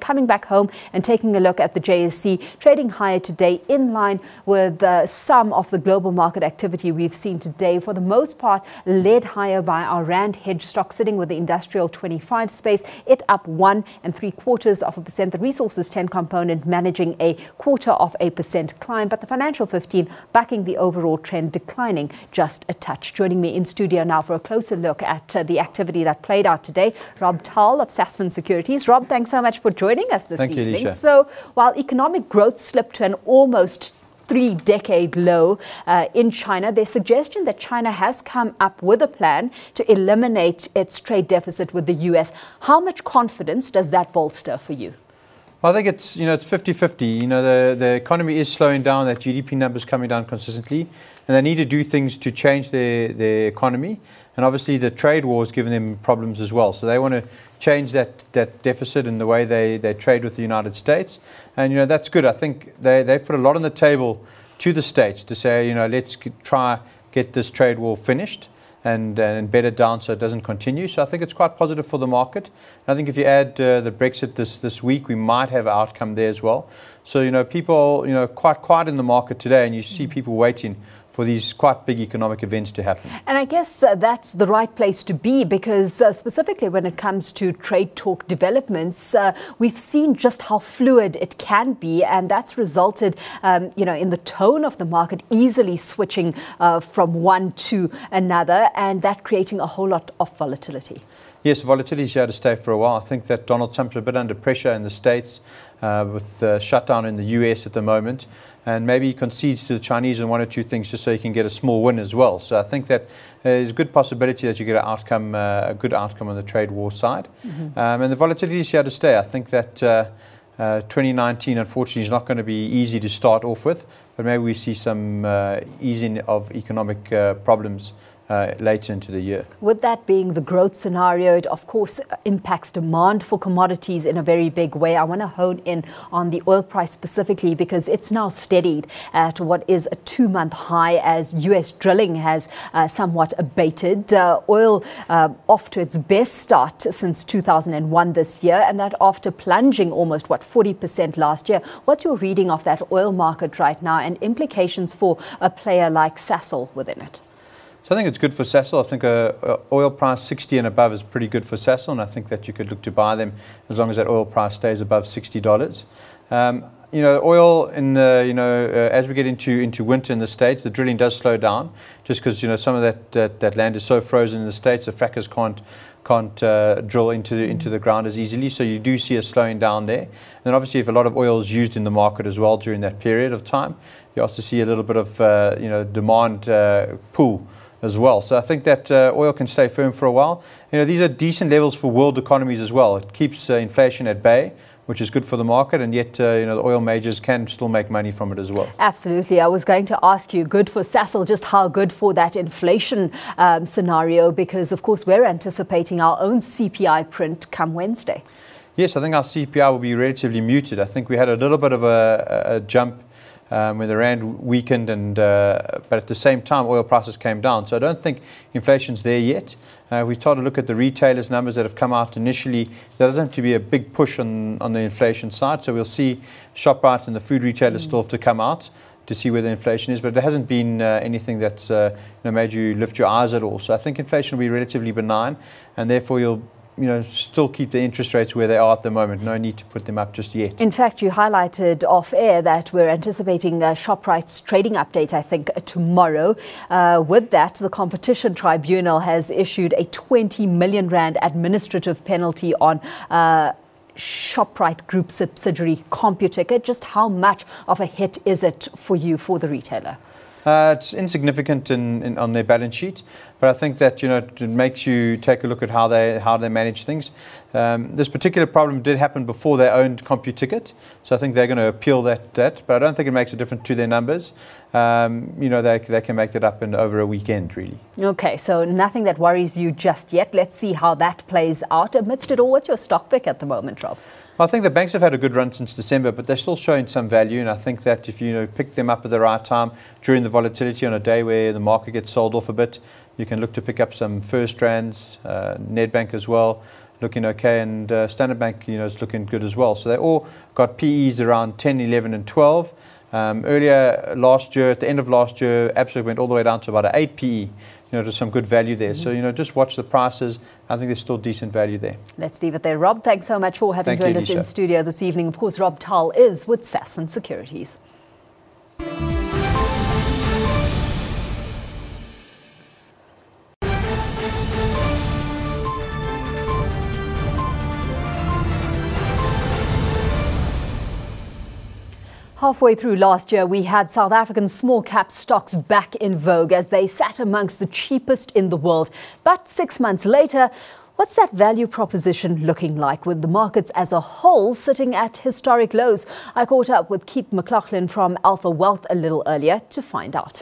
coming back home and taking a look at the JSE, trading higher today in line with some of the global market activity we've seen today. For the most part, led higher by our Rand hedge stock sitting with the industrial 25 space. It up 1 3/4%. The resources 10 component managing a 0.25% climb, but the financial 15 backing the overall trend, declining just a touch. Joining me in studio now for a closer look at the activity that played out today, Rob Tull of Sasfin Securities. Rob, thanks so much for joining us this evening. Thank you, Alicia. So while economic growth slipped to an almost 3-decade low in China, there's suggestion that China has come up with a plan to eliminate its trade deficit with the US. How much confidence does that bolster for you? Well, I think it's 50-50. The economy is slowing down, that GDP number's coming down consistently, and they need to do things to change their economy. And obviously the trade war is giving them problems as well. So they want to change that deficit in the way they trade with the United States. And, that's good. I think they've put a lot on the table to the States to say, let's try get this trade war finished and bedded down so it doesn't continue. So I think it's quite positive for the market. And I think if you add the Brexit this week, we might have an outcome there as well. So, people, quite quiet in the market today, and you see people waiting for these quite big economic events to happen. And I guess that's the right place to be, because specifically when it comes to trade talk developments, we've seen just how fluid it can be, and that's resulted, in the tone of the market easily switching from one to another, and that creating a whole lot of volatility. Yes, volatility is here to stay for a while. I think that Donald Trump's a bit under pressure in the States with the shutdown in the US at the moment. And maybe he concedes to the Chinese on one or two things just so he can get a small win as well. So I think that there's a good possibility that you get a good outcome on the trade war side. Mm-hmm. And the volatility is here to stay. I think that 2019, unfortunately, is not going to be easy to start off with, but maybe we see some easing of economic problems later into the year. With that being the growth scenario, it of course impacts demand for commodities in a very big way. I want to hone in on the oil price specifically, because it's now steadied at what is a 2-month high as US drilling has somewhat abated. Oil off to its best start since 2001 this year, and that after plunging almost 40% last year. What's your reading of that oil market right now and implications for a player like Sasol within it? So I think it's good for Sasol. I think oil price 60 and above is pretty good for Sasol, and I think that you could look to buy them as long as that oil price stays above $60. Oil in the, as we get into winter in the States, the drilling does slow down just because some of that land is so frozen in the States, the frackers can't drill into the ground as easily. So you do see a slowing down there. And then obviously if a lot of oil is used in the market as well during that period of time, you also see a little bit of demand pull as well. So I think that oil can stay firm for a while. These are decent levels for world economies as well. It keeps inflation at bay, which is good for the market, and yet the oil majors can still make money from it as well. Absolutely. I was going to ask you, good for Sasol, just how good for that inflation scenario, because of course we're anticipating our own CPI print come Wednesday. Yes, I think our CPI will be relatively muted. I think we had a little bit of a jump when the Rand weakened, but at the same time oil prices came down. So I don't think inflation's there yet. We've tried to look at the retailers' numbers that have come out initially. There doesn't have to be a big push on the inflation side. So we'll see ShopRite and the food retailers still have to come out to see where the inflation is. But there hasn't been anything that's made you lift your eyes at all. So I think inflation will be relatively benign, and therefore you'll still keep the interest rates where they are at the moment. No need to put them up just yet. In fact, you highlighted off air that we're anticipating ShopRite's trading update, I think, tomorrow. With that, the Competition Tribunal has issued a 20 million Rand administrative penalty on ShopRite Group subsidiary CompuTicket. Just how much of a hit is it for you, for the retailer? It's insignificant on their balance sheet, but I think that it makes you take a look at how they manage things. This particular problem did happen before they owned CompuTicket, so I think they're going to appeal that. But I don't think it makes a difference to their numbers. They can make that up in over a weekend, really. Okay, so nothing that worries you just yet. Let's see how that plays out. Amidst it all, what's your stock pick at the moment, Rob? I think the banks have had a good run since December, but they're still showing some value, and I think that if you pick them up at the right time during the volatility on a day where the market gets sold off a bit, you can look to pick up some FirstRands, Nedbank as well, looking okay, and Standard Bank, is looking good as well. So they all got PEs around 10, 11, and 12. Earlier last year, at the end of last year, Absa went all the way down to about an 8 PE. There's some good value there. So, just watch the prices. I think there's still decent value there. Let's leave it there. Rob, thanks so much for having joined us in studio this evening. Of course, Rob Tull is with Sasfin Securities. Halfway through last year, we had South African small cap stocks back in vogue as they sat amongst the cheapest in the world. But 6 months later, what's that value proposition looking like with the markets as a whole sitting at historic lows? I caught up with Keith McLaughlin from Alpha Wealth a little earlier to find out.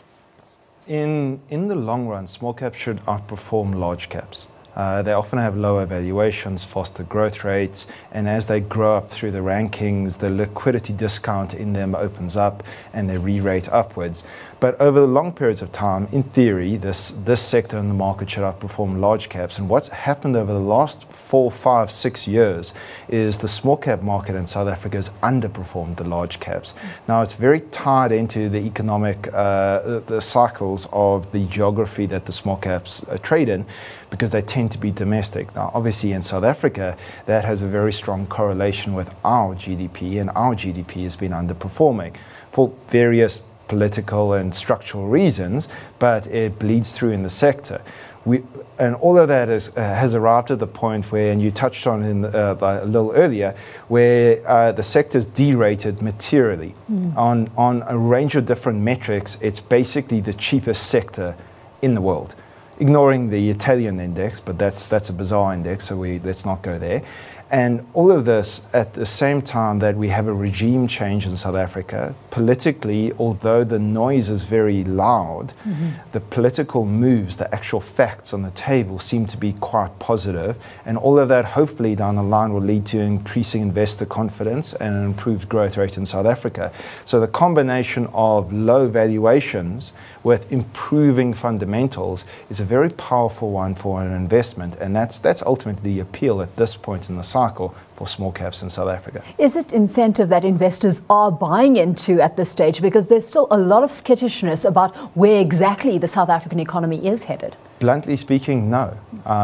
In the long run, small caps should outperform large caps. They often have lower valuations, faster growth rates, and as they grow up through the rankings, the liquidity discount in them opens up and they re-rate upwards. But over the long periods of time, in theory, this sector in the market should outperform large caps. And what's happened over the last 4, 5, 6 years is the small cap market in South Africa has underperformed the large caps. Now, it's very tied into the economic the cycles of the geography that the small caps trade in, because they tend to be domestic. Now, obviously in South Africa, that has a very strong correlation with our GDP, and our GDP has been underperforming for various political and structural reasons, but it bleeds through in the sector. And all of that has arrived at the point where, and you touched on it a little earlier, where the sector's derated materially. On a range of different metrics, it's basically the cheapest sector in the world. Ignoring the Italian index, but that's a bizarre index, so let's not go there. And all of this at the same time that we have a regime change in South Africa. Politically, although the noise is very loud, the political moves, the actual facts on the table seem to be quite positive. And all of that hopefully down the line will lead to increasing investor confidence and an improved growth rate in South Africa. So the combination of low valuations with improving fundamentals is a very powerful one for an investment. And that's ultimately the appeal at this point in the cycle for small caps in South Africa. Is it incentive that investors are buying into at this stage? Because there's still a lot of skittishness about where exactly the South African economy is headed. Bluntly speaking, no.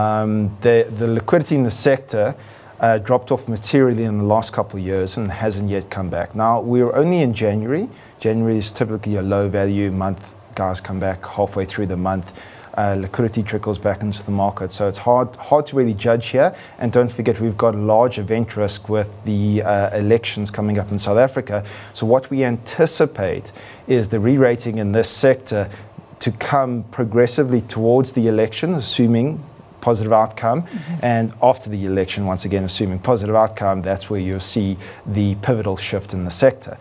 The liquidity in the sector dropped off materially in the last couple of years and hasn't yet come back. Now, we're only in January. January is typically a low value month. Guys come back halfway through the month. Liquidity trickles back into the market. So it's hard to really judge here. And don't forget, we've got large event risk with the elections coming up in South Africa. So what we anticipate is the re-rating in this sector to come progressively towards the election, assuming positive outcome. And after the election, once again, assuming positive outcome, that's where you'll see the pivotal shift in the sector.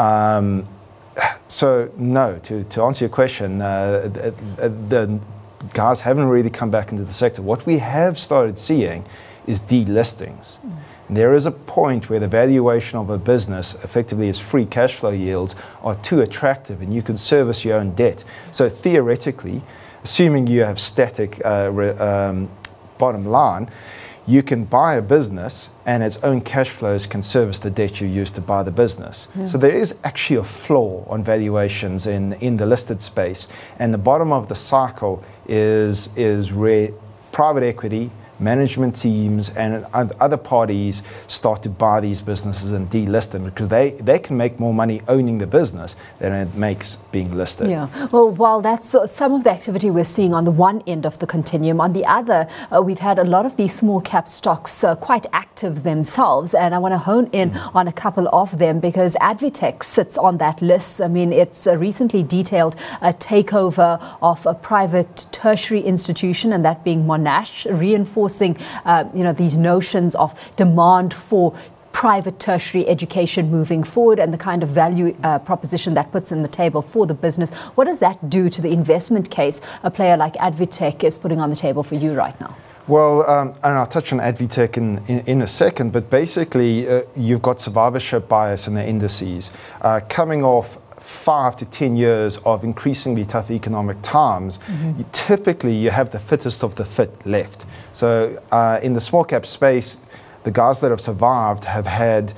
So no, to answer your question, the guys haven't really come back into the sector. What we have started seeing is delistings. There is a point where the valuation of a business, effectively its free cash flow yields, are too attractive and you can service your own debt. So theoretically, assuming you have static bottom line, you can buy a business and its own cash flows can service the debt you used to buy the business. So there is actually a flaw on valuations in the listed space. And the bottom of the cycle is where private equity, management teams and other parties start to buy these businesses and delist them, because they can make more money owning the business than it makes being listed. Yeah, well, while that's some of the activity we're seeing on the one end of the continuum, on the other, we've had a lot of these small cap stocks quite active themselves, and I want to hone in on a couple of them because Advitech sits on that list. I mean, it's recently detailed a takeover of a private tertiary institution, and that being Monash, reinforcing these notions of demand for private tertiary education moving forward and the kind of value proposition that puts on the table for the business. What does that do to the investment case a player like Advitech is putting on the table for you right now? Well, and I'll touch on Advitech in a second, but basically you've got survivorship bias in the indices coming off 5 to 10 years of increasingly tough economic times, you have the fittest of the fit left. So in the small cap space, the guys that have survived have had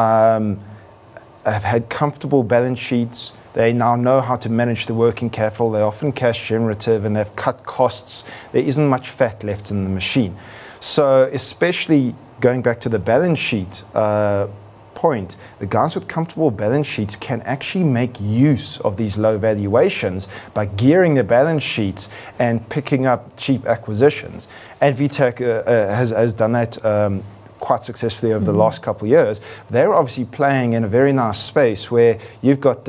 comfortable balance sheets. They now know how to manage the working capital. They're often cash generative, and they've cut costs. There isn't much fat left in the machine. So especially going back to the balance sheet point, the guys with comfortable balance sheets can actually make use of these low valuations by gearing their balance sheets and picking up cheap acquisitions. Advtech has done that quite successfully over the last couple of years. They're obviously playing in a very nice space where you've got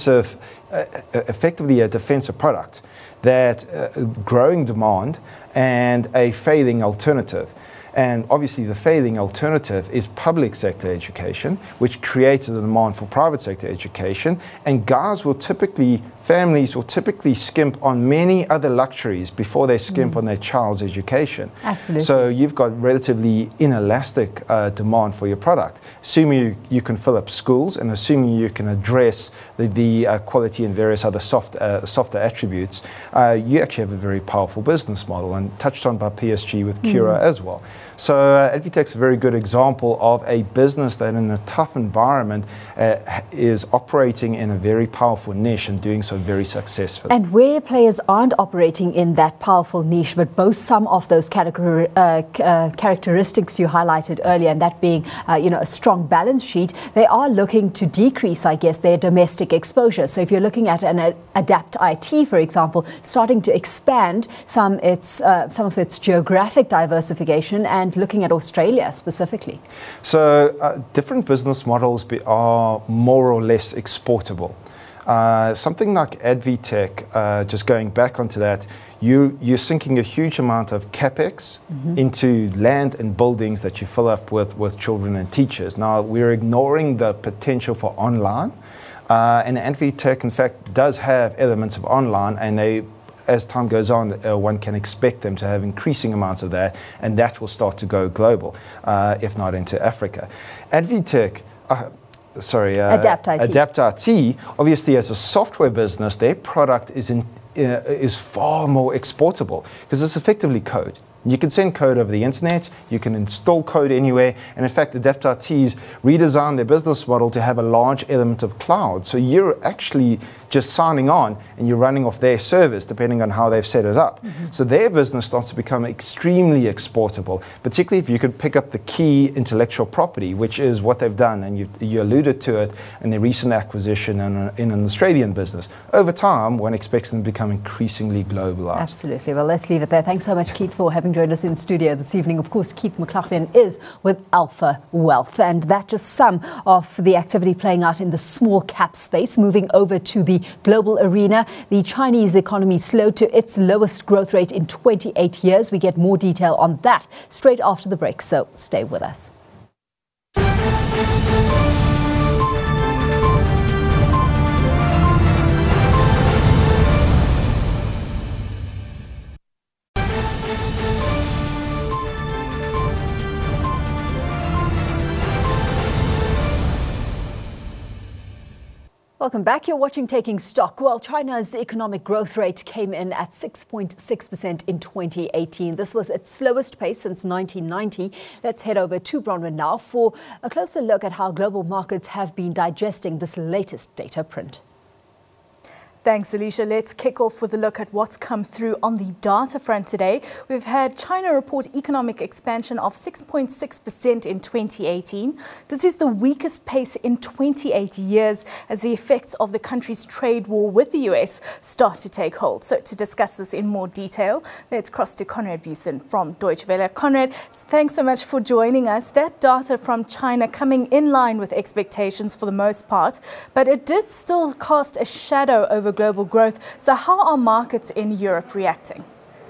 effectively a defensive product that growing demand and a failing alternative. And obviously the failing alternative is public sector education, which creates the demand for private sector education. And families will typically skimp on many other luxuries before they skimp on their child's education. Absolutely. So you've got relatively inelastic demand for your product. Assuming you can fill up schools and assuming you can address the quality and various other softer attributes, you actually have a very powerful business model, and touched on by PSG with Cura as well. So Advtech's a very good example of a business that in a tough environment is operating in a very powerful niche and doing so very successfully. And where players aren't operating in that powerful niche but boast some of those characteristics you highlighted earlier, and that being a strong balance sheet, they are looking to decrease, I guess, their domestic exposure. So if you're looking at an Adapt IT, for example, starting to expand some of its geographic diversification and looking at Australia specifically. So different business models are more or less exportable. Something like Advtech, just going back onto that, you're sinking a huge amount of capex into land and buildings that you fill up with children and teachers. Now, we're ignoring the potential for online, and Advtech, in fact, does have elements of online, and as time goes on, one can expect them to have increasing amounts of that, and that will start to go global, if not into Africa. Advtech, Adapt IT, obviously as a software business, their product is far more exportable because it's effectively code. You can send code over the internet, you can install code anywhere, and in fact, Adapt IT's redesigned their business model to have a large element of cloud. So you're actually just signing on and you're running off their service depending on how they've set it up. So their business starts to become extremely exportable, particularly if you could pick up the key intellectual property, which is what they've done, and you alluded to it in the recent acquisition in an Australian business. Over time, one expects them to become increasingly globalized. Absolutely. Well, let's leave it there. Thanks so much, Keith, for having joined us in studio this evening. Of course, Keith McLaughlin is with Alpha Wealth, and that's just some of the activity playing out in the small cap space. Moving over to the global arena, the Chinese economy slowed to its lowest growth rate in 28 years. We get more detail on that straight after the break, so stay with us. Welcome back. You're watching Taking Stock. Well, China's economic growth rate came in at 6.6% in 2018. This was its slowest pace since 1990. Let's head over to Bronwyn now for a closer look at how global markets have been digesting this latest data print. Thanks, Alicia. Let's kick off with a look at what's come through on the data front today. We've had China report economic expansion of 6.6% in 2018. This is the weakest pace in 28 years as the effects of the country's trade war with the US start to take hold. So to discuss this in more detail, let's cross to Conrad Busen from Deutsche Welle. Conrad, thanks so much for joining us. That data from China coming in line with expectations for the most part, but it did still cast a shadow over global growth. So how are markets in Europe reacting?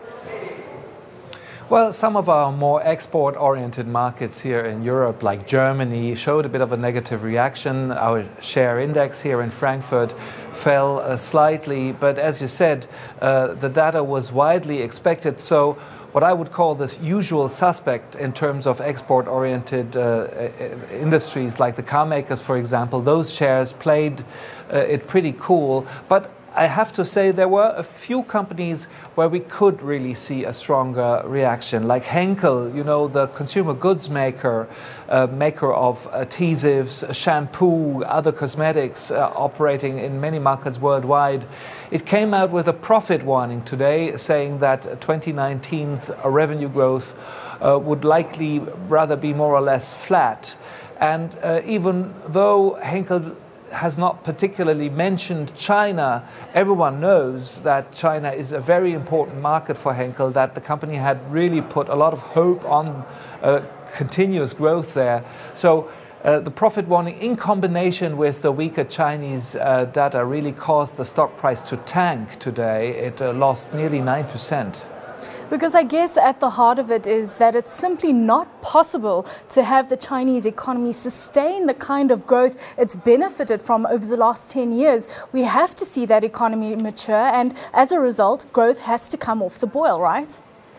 Well, some of our more export-oriented markets here in Europe, like Germany, showed a bit of a negative reaction. Our share index here in Frankfurt fell slightly, but as you said, the data was widely expected. So what I would call the usual suspect in terms of export-oriented industries like the car makers, for example. Those shares played it pretty cool. But I have to say there were a few companies where we could really see a stronger reaction, like Henkel, you know, the consumer goods maker, maker of adhesives, shampoo, other cosmetics, operating in many markets worldwide. It came out with a profit warning today, saying that 2019's revenue growth would likely rather be more or less flat. And even though Henkel has not particularly mentioned China, everyone knows that China is a very important market for Henkel, that the company had really put a lot of hope on continuous growth there. So the profit warning in combination with the weaker Chinese data really caused the stock price to tank today. It lost nearly 9%. Because I guess at the heart of it is that it's simply not possible to have the Chinese economy sustain the kind of growth it's benefited from over the last 10 years. We have to see that economy mature, and as a result, growth has to come off the boil, right?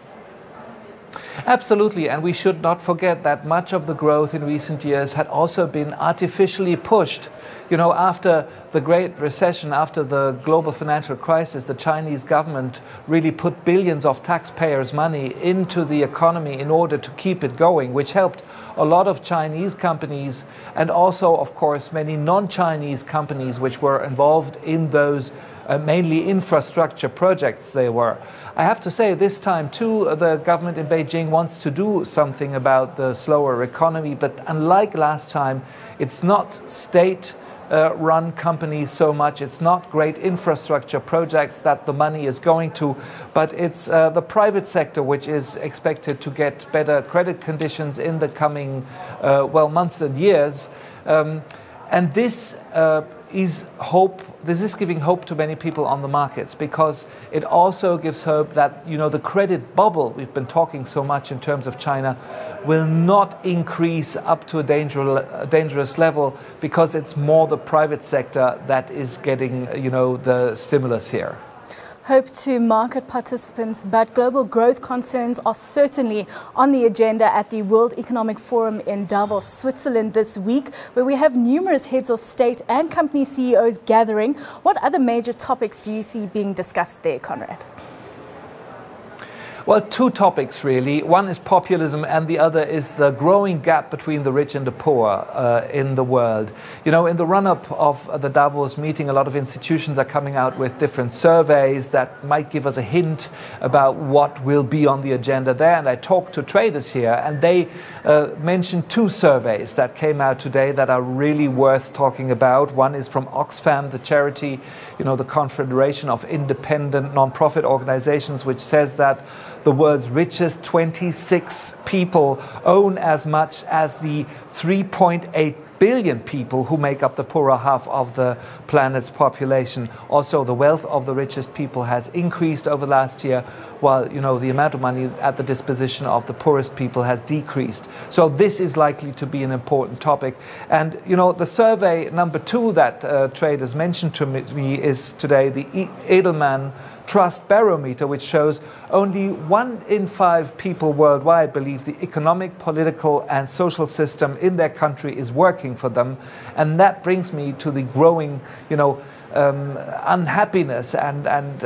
Absolutely, and we should not forget that much of the growth in recent years had also been artificially pushed. You know, after the Great Recession, after the global financial crisis, the Chinese government really put billions of taxpayers' money into the economy in order to keep it going, which helped a lot of Chinese companies and also, of course, many non-Chinese companies which were involved in those mainly infrastructure projects they were. I have to say this time too, the government in Beijing wants to do something about the slower economy, but unlike last time, it's not state-run companies so much, it's not great infrastructure projects that the money is going to, but it's the private sector which is expected to get better credit conditions in the coming months and years. And this is hope. This is giving hope to many people on the markets, because it also gives hope that, you know, the credit bubble we've been talking so much in terms of China will not increase up to a dangerous level, because it's more the private sector that is getting, you know, the stimulus here. Hope to market participants, but global growth concerns are certainly on the agenda at the World Economic Forum in Davos, Switzerland this week, where we have numerous heads of state and company CEOs gathering. What other major topics do you see being discussed there, Conrad? Well, two topics really. One is populism and the other is the growing gap between the rich and the poor in the world. You know, in the run-up of the Davos meeting, a lot of institutions are coming out with different surveys that might give us a hint about what will be on the agenda there. And I talked to traders here, and they mentioned two surveys that came out today that are really worth talking about. One is from Oxfam, the charity, you know, the Confederation of Independent Non-Profit Organizations, which says that the world's richest 26 people own as much as the 3.8 billion people who make up the poorer half of the planet's population. Also, the wealth of the richest people has increased over last year, while, you know, the amount of money at the disposition of the poorest people has decreased. So this is likely to be an important topic. And, you know, the survey number two that traders mentioned to me is today the Edelman Trust Barometer, which shows only 1 in 5 people worldwide believe the economic, political and social system in their country is working for them. And that brings me to the growing, you know, unhappiness and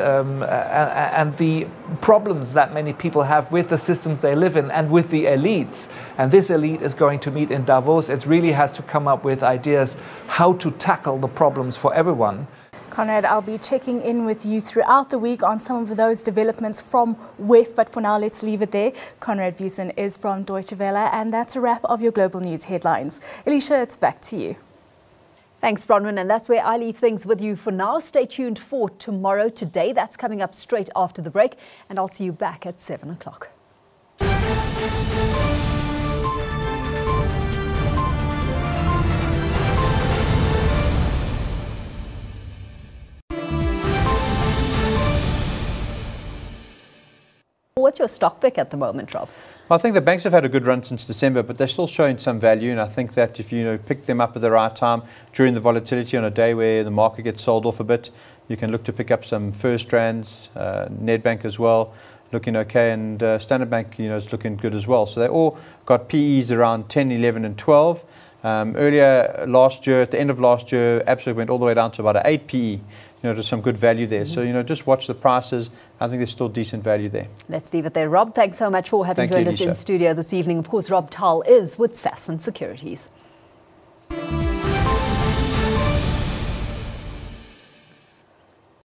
the problems that many people have with the systems they live in and with the elites. And this elite is going to meet in Davos. It really has to come up with ideas how to tackle the problems for everyone. Conrad, I'll be checking in with you throughout the week on some of those developments from WEF, but for now, let's leave it there. Conrad Busen is from Deutsche Welle, and that's a wrap of your global news headlines. Alicia, it's back to you. Thanks, Bronwyn, and that's where I leave things with you for now. Stay tuned for Tomorrow Today. That's coming up straight after the break, and I'll see you back at 7 o'clock. What's your stock pick at the moment, Rob? I think the banks have had a good run since December, but they're still showing some value. And I think that if you pick them up at the right time during the volatility on a day where the market gets sold off a bit, you can look to pick up some FirstRands, Nedbank as well. looking okay, and Standard Bank, is looking good as well. So they all got PEs around 10, 11, and 12. Earlier last year, at the end of last year, Absa went all the way down to about an 8 PE. To some good value there. So, just watch the prices. I think there's still decent value there. Let's leave it there. Rob, thanks so much for having joined us in studio this evening. Of course, Rob Tull is with Sasfin Securities.